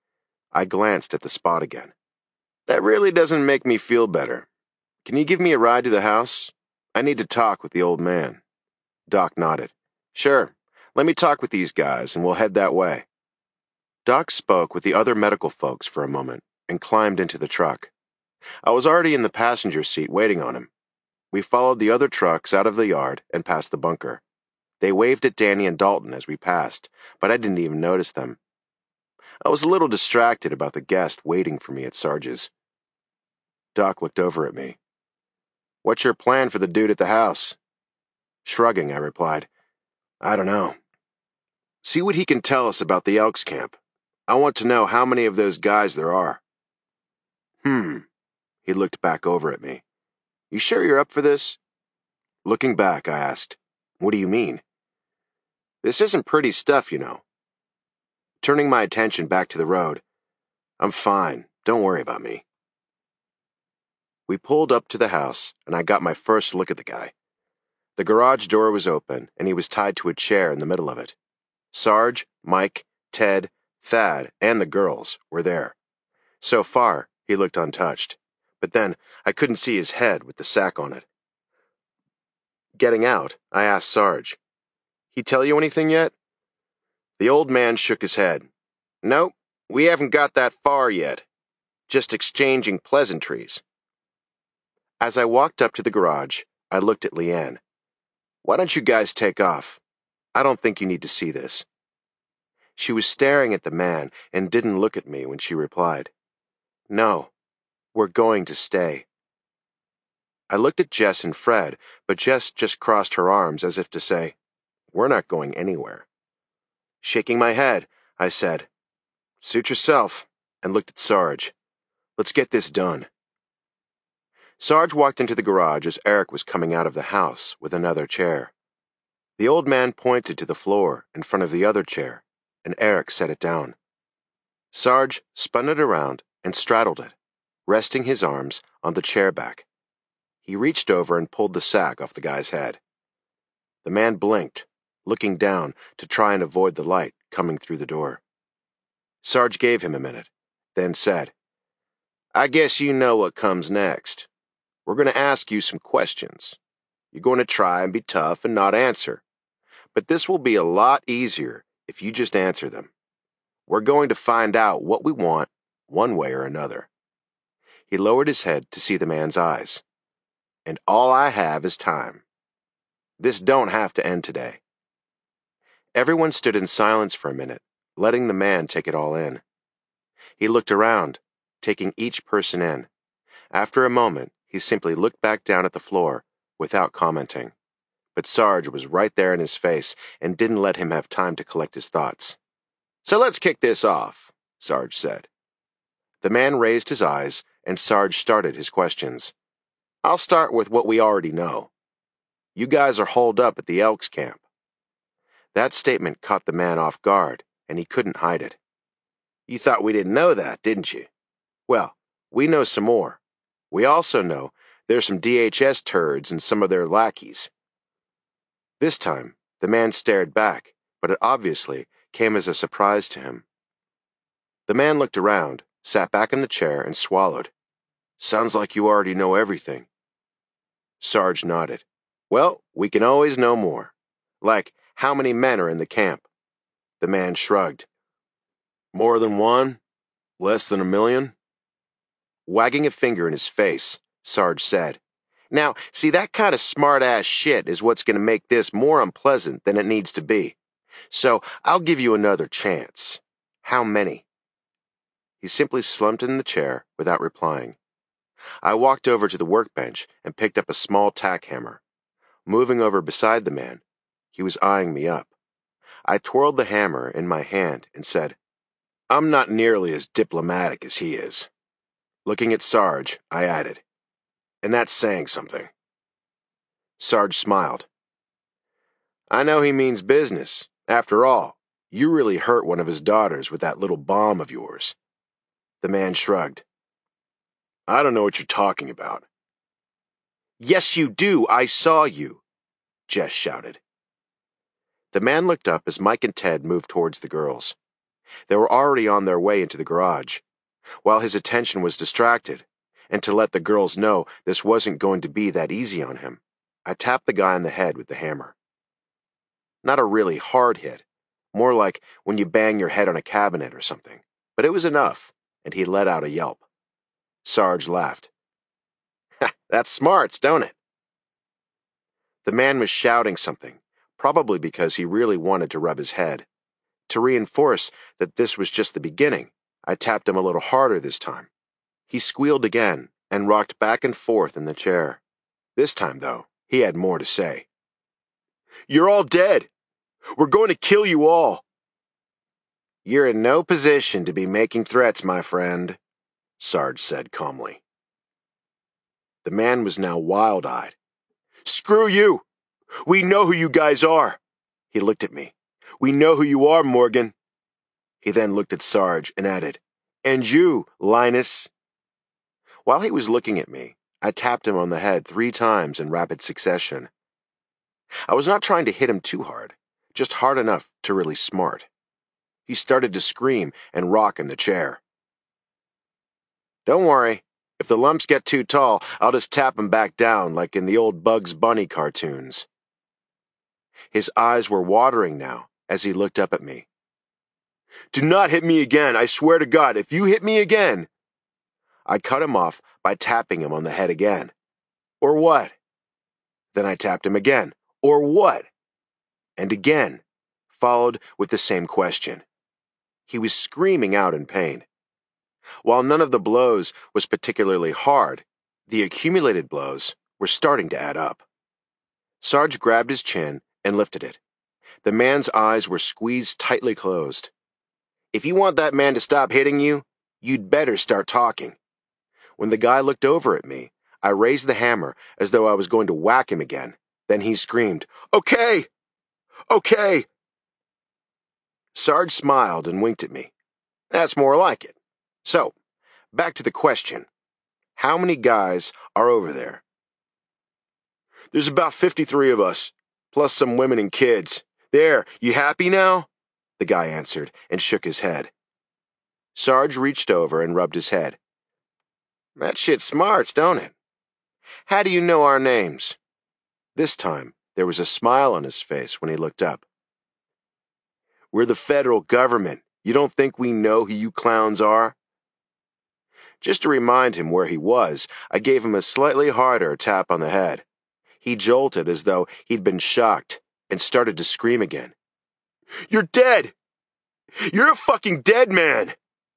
I glanced at the spot again. "That really doesn't make me feel better. Can you give me a ride to the house? I need to talk with the old man." Doc nodded. "Sure. Let me talk with these guys, and we'll head that way." Doc spoke with the other medical folks for a moment and climbed into the truck. I was already in the passenger seat waiting on him. We followed the other trucks out of the yard and past the bunker. They waved at Danny and Dalton as we passed, but I didn't even notice them. I was a little distracted about the guest waiting for me at Sarge's. Doc looked over at me. "What's your plan for the dude at the house?" Shrugging, I replied, "I don't know. See what he can tell us about the Elks camp. I want to know how many of those guys there are." Hmm. He looked back over at me. "You sure you're up for this?" Looking back, I asked, "What do you mean?" "This isn't pretty stuff, you know." Turning my attention back to the road, "I'm fine. Don't worry about me." We pulled up to the house, and I got my first look at the guy. The garage door was open, and he was tied to a chair in the middle of it. Sarge, Mike, Ted, Thad, and the girls were there. So far, he looked untouched, but then I couldn't see his head with the sack on it. Getting out, I asked Sarge, "He tell you anything yet?" The old man shook his head. "Nope, we haven't got that far yet. Just exchanging pleasantries." As I walked up to the garage, I looked at Leanne. "Why don't you guys take off? I don't think you need to see this." She was staring at the man and didn't look at me when she replied, "No, we're going to stay." I looked at Jess and Fred, but Jess just crossed her arms as if to say, "We're not going anywhere." Shaking my head, I said, "Suit yourself," and looked at Sarge. "Let's get this done." Sarge walked into the garage as Eric was coming out of the house with another chair. The old man pointed to the floor in front of the other chair, and Eric set it down. Sarge spun it around and straddled it, resting his arms on the chair back. He reached over and pulled the sack off the guy's head. The man blinked, looking down to try and avoid the light coming through the door. Sarge gave him a minute, then said, "I guess you know what comes next." We're going to ask you some questions. You're going to try and be tough and not answer. But this will be a lot easier if you just answer them. We're going to find out what we want one way or another." He lowered his head to see the man's eyes. "And all I have is time. This don't have to end today." Everyone stood in silence for a minute, letting the man take it all in. He looked around, taking each person in. After a moment, he simply looked back down at the floor without commenting. But Sarge was right there in his face and didn't let him have time to collect his thoughts. "So let's kick this off," Sarge said. The man raised his eyes, and Sarge started his questions. "I'll start with what we already know. You guys are holed up at the Elks camp." That statement caught the man off guard, and he couldn't hide it. "You thought we didn't know that, didn't you? Well, we know some more. We also know there's some D H S turds and some of their lackeys." This time, the man stared back, but it obviously came as a surprise to him. The man looked around, sat back in the chair, and swallowed. "Sounds like you already know everything." Sarge nodded. "Well, we can always know more. Like, how many men are in the camp?" The man shrugged. "More than one? Less than a million?" Wagging a finger in his face, Sarge said, "Now, see, that kind of smart-ass shit is what's going to make this more unpleasant than it needs to be. So, I'll give you another chance. How many?" He simply slumped in the chair without replying. I walked over to the workbench and picked up a small tack hammer. Moving over beside the man, he was eyeing me up. I twirled the hammer in my hand and said, "I'm not nearly as diplomatic as he is." Looking at Sarge, I added, "And that's saying something." Sarge smiled. "I know he means business. After all, you really hurt one of his daughters with that little bomb of yours." The man shrugged. "I don't know what you're talking about." "Yes, you do. I saw you," Jess shouted. The man looked up as Mike and Ted moved towards the girls. They were already on their way into the garage. While his attention was distracted, and to let the girls know this wasn't going to be that easy on him, I tapped the guy on the head with the hammer. Not a really hard hit, more like when you bang your head on a cabinet or something, but it was enough, and he let out a yelp. Sarge laughed. "That's smarts, don't it?" The man was shouting something, probably because he really wanted to rub his head. To reinforce that this was just the beginning, I tapped him a little harder this time. He squealed again and rocked back and forth in the chair. This time, though, he had more to say. "You're all dead. We're going to kill you all." "You're in no position to be making threats, my friend," Sarge said calmly. The man was now wild-eyed. "Screw you! We know who you guys are." He looked at me. "We know who you are, Morgan." He then looked at Sarge and added, "And you, Linus." While he was looking at me, I tapped him on the head three times in rapid succession. I was not trying to hit him too hard, just hard enough to really smart. He started to scream and rock in the chair. "Don't worry. If the lumps get too tall, I'll just tap him back down like in the old Bugs Bunny cartoons." His eyes were watering now as he looked up at me. "Do not hit me again. I swear to God, if you hit me again..." I cut him off by tapping him on the head again. "Or what?" Then I tapped him again. "Or what?" And again, followed with the same question. He was screaming out in pain. While none of the blows was particularly hard, the accumulated blows were starting to add up. Sarge grabbed his chin and lifted it. The man's eyes were squeezed tightly closed. "If you want that man to stop hitting you, you'd better start talking." When the guy looked over at me, I raised the hammer as though I was going to whack him again. Then he screamed, "Okay! Okay!" Sarge smiled and winked at me. "That's more like it. So, back to the question. How many guys are over there?" "There's about fifty-three of us, plus some women and kids. There, you happy now?" the guy answered and shook his head. Sarge reached over and rubbed his head. "That shit smarts, don't it? How do you know our names? This time, there was a smile on his face when he looked up. We're the federal government. You don't think we know who you clowns are? Just to remind him where he was, I gave him a slightly harder tap on the head. He jolted as though he'd been shocked and started to scream again. You're dead! You're a fucking dead man!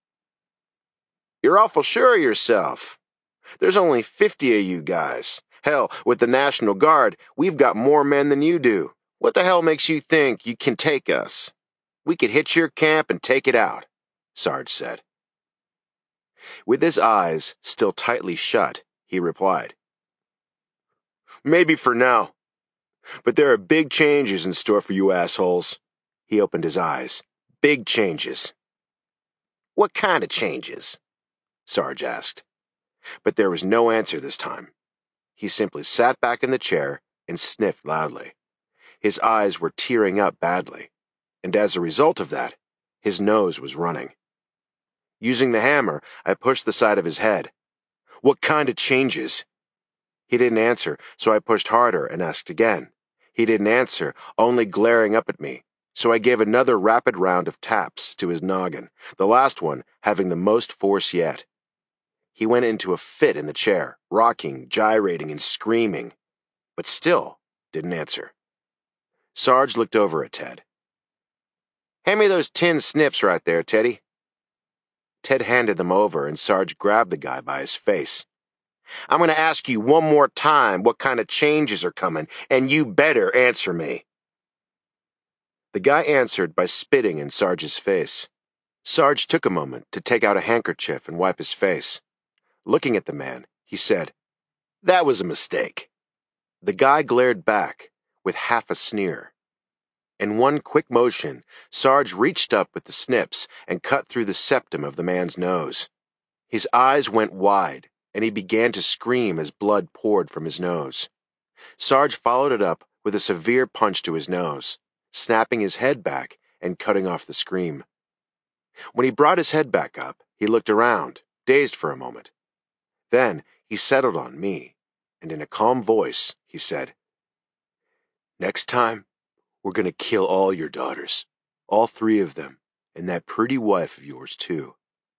You're awful sure of yourself. There's only fifty of you guys. Hell, with the National Guard, we've got more men than you do. What the hell makes you think you can take us? We could hit your camp and take it out, Sarge said. With his eyes still tightly shut, he replied. Maybe for now. But there are big changes in store for you assholes. He opened his eyes. Big changes. What kind of changes? Sarge asked. But there was no answer this time. He simply sat back in the chair and sniffed loudly. His eyes were tearing up badly, and as a result of that, his nose was running. Using the hammer, I pushed the side of his head. What kind of changes? He didn't answer, so I pushed harder and asked again. He didn't answer, only glaring up at me, so I gave another rapid round of taps to his noggin, the last one having the most force yet. He went into a fit in the chair, rocking, gyrating, and screaming, but still didn't answer. Sarge looked over at Ted. Hand me those tin snips right there, Teddy. Ted handed them over, and Sarge grabbed the guy by his face. I'm going to ask you one more time what kind of changes are coming, and you better answer me. The guy answered by spitting in Sarge's face. Sarge took a moment to take out a handkerchief and wipe his face. Looking at the man, he said, That was a mistake. The guy glared back with half a sneer. In one quick motion, Sarge reached up with the snips and cut through the septum of the man's nose. His eyes went wide, and he began to scream as blood poured from his nose. Sarge followed it up with a severe punch to his nose, snapping his head back and cutting off the scream. When he brought his head back up, he looked around, dazed for a moment. Then he settled on me, and in a calm voice, he said, Next time, we're going to kill all your daughters, all three of them, and that pretty wife of yours, too.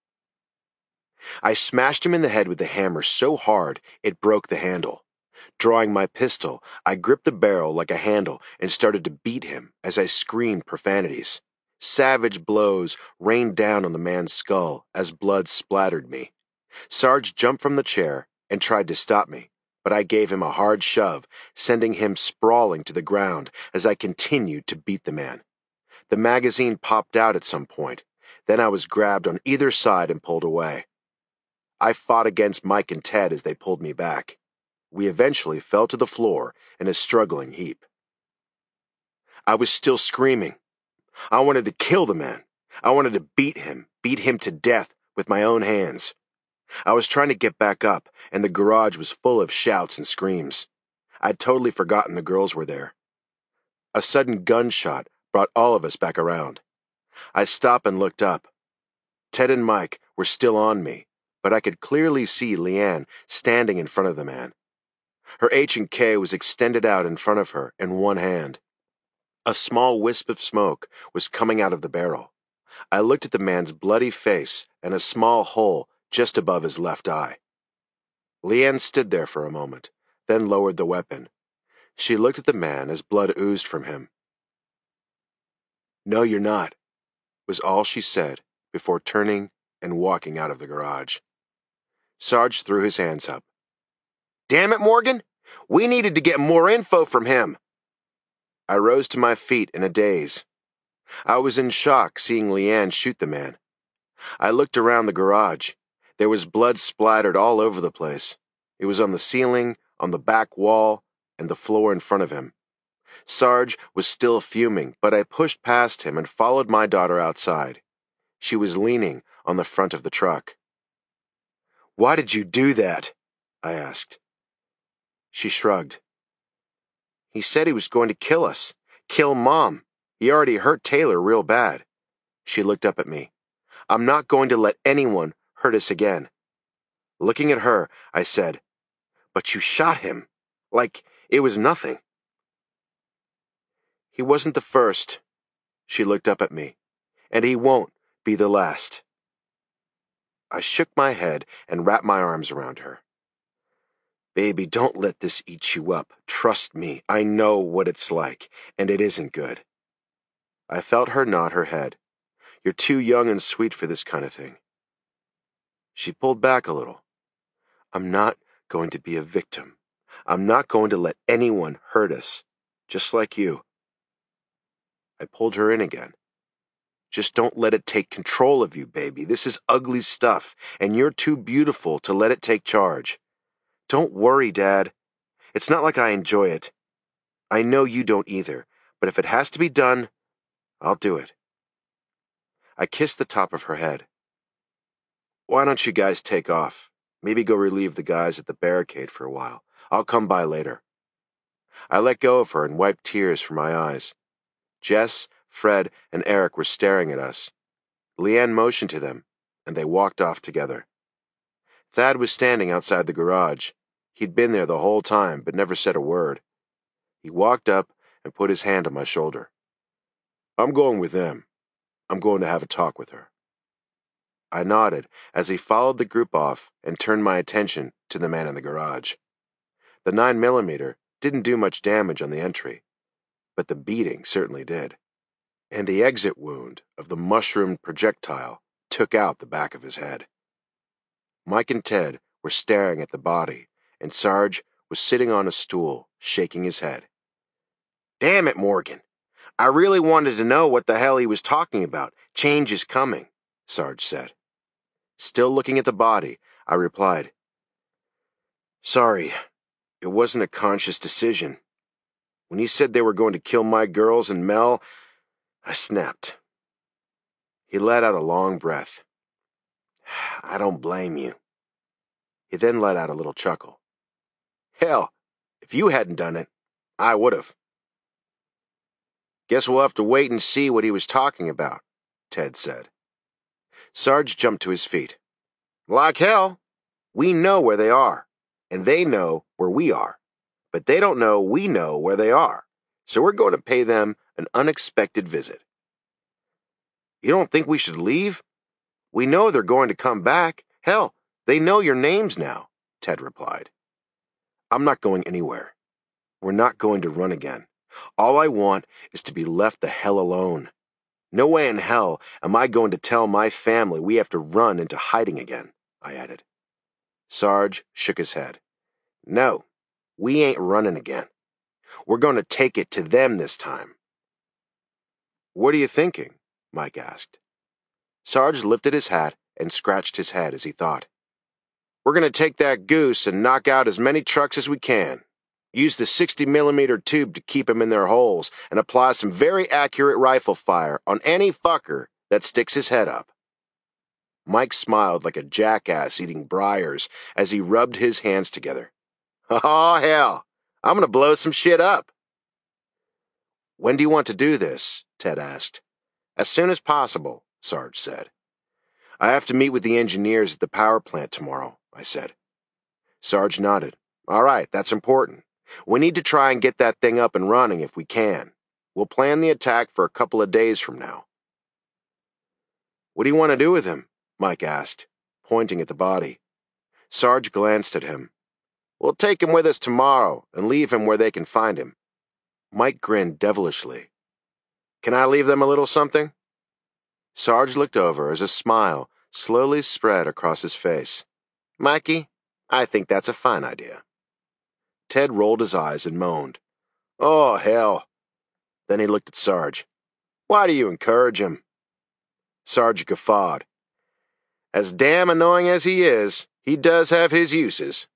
I smashed him in the head with the hammer so hard it broke the handle. Drawing my pistol, I gripped the barrel like a handle and started to beat him as I screamed profanities. Savage blows rained down on the man's skull as blood splattered me. Sarge jumped from the chair and tried to stop me, but I gave him a hard shove, sending him sprawling to the ground as I continued to beat the man. The magazine popped out at some point. Then I was grabbed on either side and pulled away. I fought against Mike and Ted as they pulled me back. We eventually fell to the floor in a struggling heap. I was still screaming. I wanted to kill the man. I wanted to beat him, beat him to death with my own hands. I was trying to get back up, and the garage was full of shouts and screams. I'd totally forgotten the girls were there. A sudden gunshot brought all of us back around. I stopped and looked up. Ted and Mike were still on me, but I could clearly see Leanne standing in front of the man. Her H and K was extended out in front of her in one hand. A small wisp of smoke was coming out of the barrel. I looked at the man's bloody face and a small hole just above his left eye. Leanne stood there for a moment, then lowered the weapon. She looked at the man as blood oozed from him. No, you're not, was all she said before turning and walking out of the garage. Sarge threw his hands up. Damn it, Morgan! We needed to get more info from him! I rose to my feet in a daze. I was in shock seeing Leanne shoot the man. I looked around the garage. There was blood splattered all over the place. It was on the ceiling, on the back wall, and the floor in front of him. Sarge was still fuming, but I pushed past him and followed my daughter outside. She was leaning on the front of the truck. Why did you do that? I asked. She shrugged. He said he was going to kill us, kill Mom. He already hurt Taylor real bad. She looked up at me. I'm not going to let anyone hurt us again. Looking at her, I said, But you shot him. Like it was nothing. He wasn't the first. She looked up at me. And he won't be the last. I shook my head and wrapped my arms around her. Baby, don't let this eat you up. Trust me, I know what it's like, and it isn't good. I felt her nod her head. You're too young and sweet for this kind of thing. She pulled back a little. I'm not going to be a victim. I'm not going to let anyone hurt us, just like you. I pulled her in again. Just don't let it take control of you, baby. This is ugly stuff, and you're too beautiful to let it take charge. Don't worry, Dad. It's not like I enjoy it. I know you don't either, but if it has to be done, I'll do it. I kissed the top of her head. Why don't you guys take off? Maybe go relieve the guys at the barricade for a while. I'll come by later. I let go of her and wiped tears from my eyes. Jess, Fred, and Eric were staring at us. Leanne motioned to them, and they walked off together. Thad was standing outside the garage. He'd been there the whole time, but never said a word. He walked up and put his hand on my shoulder. I'm going with them. I'm going to have a talk with her. I nodded as he followed the group off and turned my attention to the man in the garage. The nine millimeter didn't do much damage on the entry, but the beating certainly did. And the exit wound of the mushroomed projectile took out the back of his head. Mike and Ted were staring at the body, and Sarge was sitting on a stool, shaking his head. Damn it, Morgan. I really wanted to know what the hell he was talking about. Change is coming, Sarge said. Still looking at the body, I replied, Sorry, it wasn't a conscious decision. When he said they were going to kill my girls and Mel, I snapped. He let out a long breath. I don't blame you. He then let out a little chuckle. Hell, if you hadn't done it, I would have. Guess we'll have to wait and see what he was talking about, Ted said. Sarge jumped to his feet. Like hell, we know where they are, and they know where we are, but they don't know we know where they are, so we're going to pay them an unexpected visit. You don't think we should leave? We know they're going to come back. Hell, they know your names now, Ted replied. I'm not going anywhere. We're not going to run again. All I want is to be left the hell alone. No way in hell am I going to tell my family we have to run into hiding again, I added. Sarge shook his head. No, we ain't running again. We're going to take it to them this time. What are you thinking? Mike asked. Sarge lifted his hat and scratched his head as he thought. We're going to take that goose and knock out as many trucks as we can. Use the sixty millimeter tube to keep them in their holes and apply some very accurate rifle fire on any fucker that sticks his head up. Mike smiled like a jackass eating briars as he rubbed his hands together. Oh, hell, I'm going to blow some shit up. When do you want to do this? Ted asked. As soon as possible, Sarge said. I have to meet with the engineers at the power plant tomorrow, I said. Sarge nodded. All right, that's important. We need to try and get that thing up and running if we can. We'll plan the attack for a couple of days from now. What do you want to do with him? Mike asked, pointing at the body. Sarge glanced at him. We'll take him with us tomorrow and leave him where they can find him. Mike grinned devilishly. Can I leave them a little something? Sarge looked over as a smile slowly spread across his face. Mikey, I think that's a fine idea. Ted rolled his eyes and moaned. Oh, hell. Then he looked at Sarge. Why do you encourage him? Sarge guffawed. As damn annoying as he is, he does have his uses.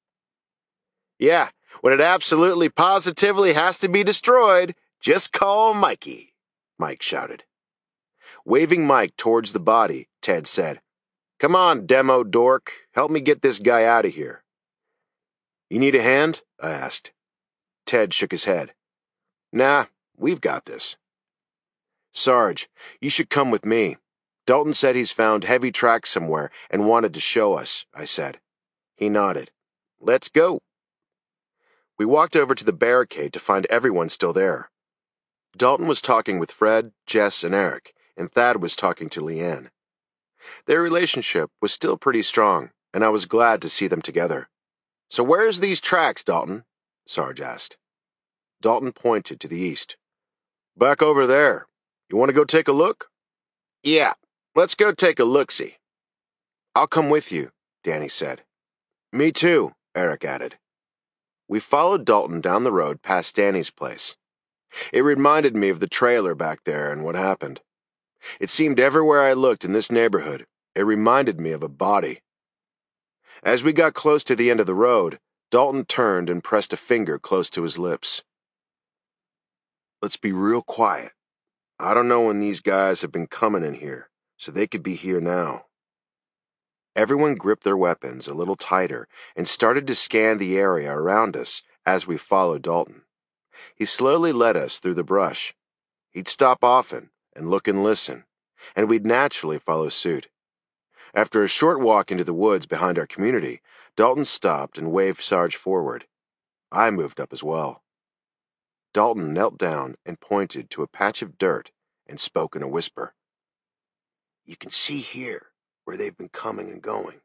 Yeah, when it absolutely positively has to be destroyed, just call Mikey, Mike shouted. Waving Mike towards the body, Ted said, Come on, demo dork, help me get this guy out of here. You need a hand? I asked. Ted shook his head. Nah, we've got this. Sarge, you should come with me. Dalton said he's found heavy tracks somewhere and wanted to show us, I said. He nodded. Let's go, We walked over to the barricade to find everyone still there. Dalton was talking with Fred, Jess, and Eric, and Thad was talking to Leanne. Their relationship was still pretty strong, and I was glad to see them together. "So where's these tracks, Dalton?" Sarge asked. Dalton pointed to the east. "Back over there. You want to go take a look?" "Yeah, let's go take a look-see." "I'll come with you," Danny said. "Me too," Eric added. We followed Dalton down the road past Danny's place. It reminded me of the trailer back there and what happened. It seemed everywhere I looked in this neighborhood, it reminded me of a body. As we got close to the end of the road, Dalton turned and pressed a finger close to his lips. "Let's be real quiet. I don't know when these guys have been coming in here, so they could be here now." Everyone gripped their weapons a little tighter and started to scan the area around us as we followed Dalton. He slowly led us through the brush. He'd stop often and look and listen, and we'd naturally follow suit. After a short walk into the woods behind our community, Dalton stopped and waved Sarge forward. I moved up as well. Dalton knelt down and pointed to a patch of dirt and spoke in a whisper. "You can see here where they've been coming and going."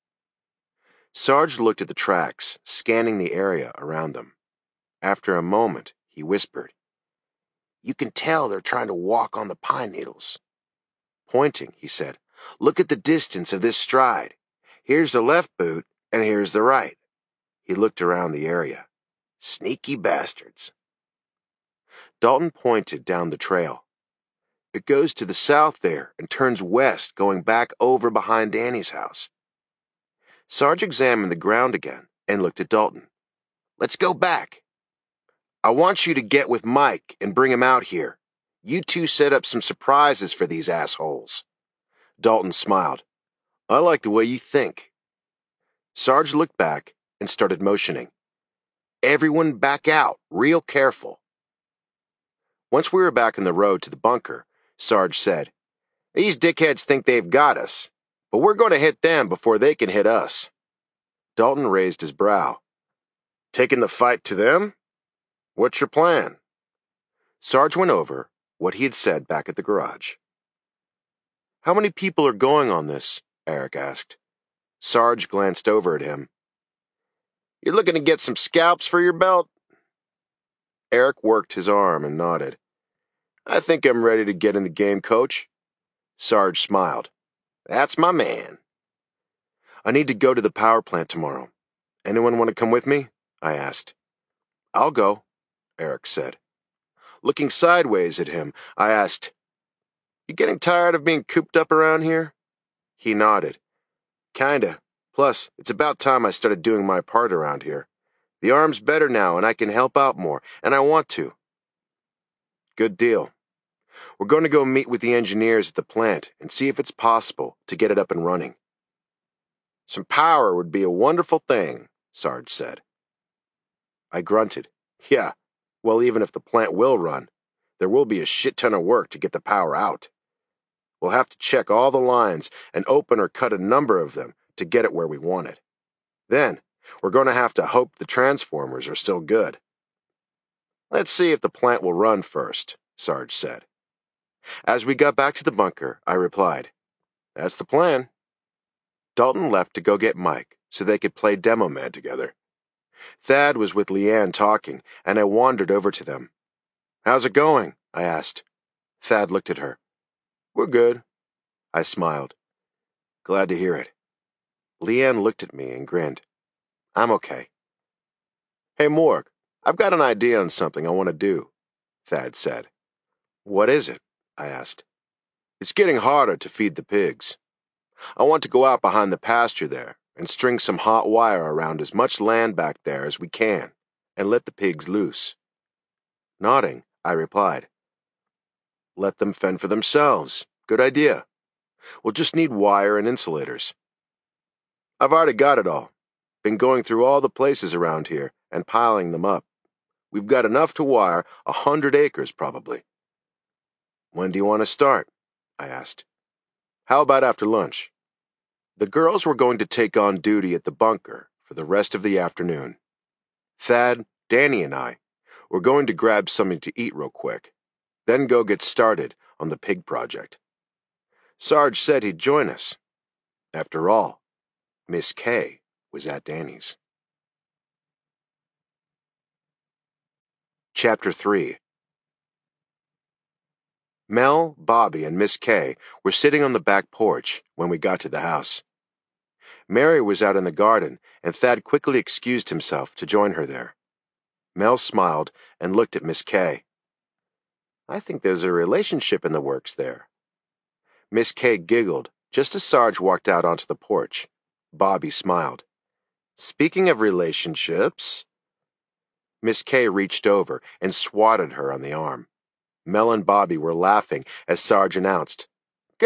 Sarge looked at the tracks, scanning the area around them. After a moment, he whispered, "You can tell they're trying to walk on the pine needles." Pointing, he said, "Look at the distance of this stride. Here's the left boot, and here's the right." He looked around the area. "Sneaky bastards." Dalton pointed down the trail. "It goes to the south there and turns west, going back over behind Danny's house." Sarge examined the ground again and looked at Dalton. "Let's go back. I want you to get with Mike and bring him out here. You two set up some surprises for these assholes." Dalton smiled. "I like the way you think." Sarge looked back and started motioning. "Everyone back out, real careful." Once we were back on the road to the bunker, Sarge said, "These dickheads think they've got us, but we're going to hit them before they can hit us." Dalton raised his brow. "Taking the fight to them? What's your plan?" Sarge went over what he had said back at the garage. "How many people are going on this?" Eric asked. Sarge glanced over at him. "You're looking to get some scalps for your belt?" Eric worked his arm and nodded. "I think I'm ready to get in the game, Coach." Sarge smiled. "That's my man." "I need to go to the power plant tomorrow. Anyone want to come with me?" I asked. "I'll go," Eric said. Looking sideways at him, I asked, "You getting tired of being cooped up around here?" He nodded. "Kinda. Plus, it's about time I started doing my part around here. The arm's better now and I can help out more, and I want to." "Good deal. We're going to go meet with the engineers at the plant and see if it's possible to get it up and running." "Some power would be a wonderful thing," Sarge said. I grunted. "Yeah, well, even if the plant will run, there will be a shit ton of work to get the power out. We'll have to check all the lines and open or cut a number of them to get it where we want it. Then, we're going to have to hope the transformers are still good." "Let's see if the plant will run first," Sarge said. As we got back to the bunker, I replied, "That's the plan." Dalton left to go get Mike so they could play Demo Man together. Thad was with Leanne talking, and I wandered over to them. "How's it going?" I asked. Thad looked at her. "We're good." I smiled. "Glad to hear it." Leanne looked at me and grinned. "I'm okay." "Hey, Morg, I've got an idea on something I want to do," Thad said. "What is it?" I asked. "It's getting harder to feed the pigs. I want to go out behind the pasture there and string some hot wire around as much land back there as we can and let the pigs loose." Nodding, I replied, "Let them fend for themselves. Good idea. We'll just need wire and insulators." "I've already got it all. Been going through all the places around here and piling them up. We've got enough to wire a hundred acres probably." "When do you want to start?" I asked. "How about after lunch?" The girls were going to take on duty at the bunker for the rest of the afternoon. Thad, Danny and I, were going to grab something to eat real quick, then go get started on the pig project. Sarge said he'd join us. After all, Miss Kay was at Danny's. Chapter three. Mel, Bobby, and Miss Kay were sitting on the back porch when we got to the house. Mary was out in the garden, and Thad quickly excused himself to join her there. Mel smiled and looked at Miss Kay. "I think there's a relationship in the works there." Miss Kay giggled just as Sarge walked out onto the porch. Bobby smiled. "Speaking of relationships..." Miss Kay reached over and swatted her on the arm. Mel and Bobby were laughing as Sarge announced,